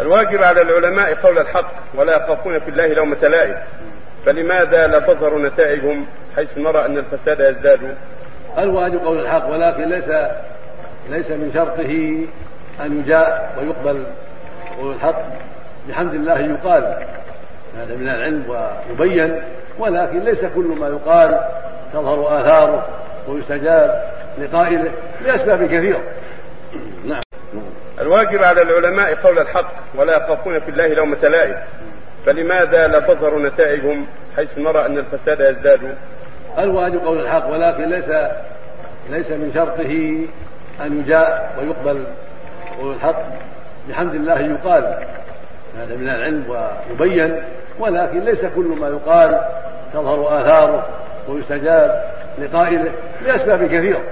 الواجب على العلماء قول الحق ولا يخافون في الله لومة لائم، فلماذا لا تظهر نتائجهم حيث نرى أن الفساد يزداد؟ الواجب قول الحق، ولكن ليس من شرطه أن يجاء ويقبل قول الحق. بحمد الله يقال، هذا من العلم ويبين، ولكن ليس كل ما يقال تظهر آثاره ويستجاب لقائله لأسباب كثيرة. نعم. الواجب على العلماء قول الحق ولا يخافون في الله لومة لائم، فلماذا لا تظهر نتائجهم حيث نرى أن الفساد يزداد؟ الواجب قول الحق، ولكن ليس من شرطه أن يجاء ويقبل قول الحق. بحمد الله يقال، هذا من العلم ويبين، ولكن ليس كل ما يقال تظهر آثاره ويستجاب لقائله لأسباب كثيرة.